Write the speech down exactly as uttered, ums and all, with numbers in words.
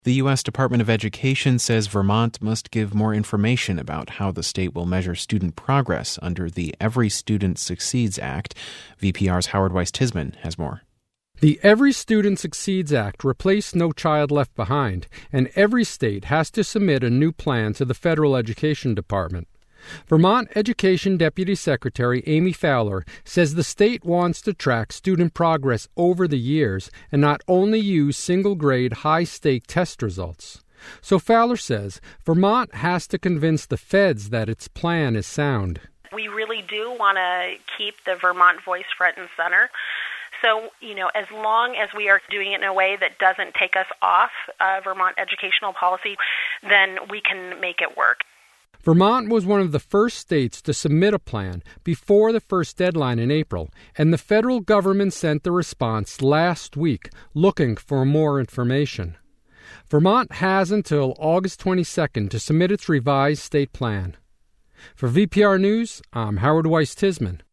The U S Department of Education says Vermont must give more information about how the state will measure student progress under the Every Student Succeeds Act. V P R's Howard Weiss-Tisman has more. The Every Student Succeeds Act replaced No Child Left Behind, and every state has to submit a new plan to the Federal Education Department. Vermont Education Deputy Secretary Amy Fowler says the state wants to track student progress over the years and not only use single-grade, high-stake test results. So Fowler says Vermont has to convince the feds that its plan is sound. We really do want to keep the Vermont voice front and center. So, you know, as long as we are doing it in a way that doesn't take us off uh, Vermont educational policy, then we can make it work. Vermont was one of the first states to submit a plan before the first deadline in April, and the federal government sent the response last week looking for more information. Vermont has until August twenty-second to submit its revised state plan. For V P R News, I'm Howard Weiss-Tisman.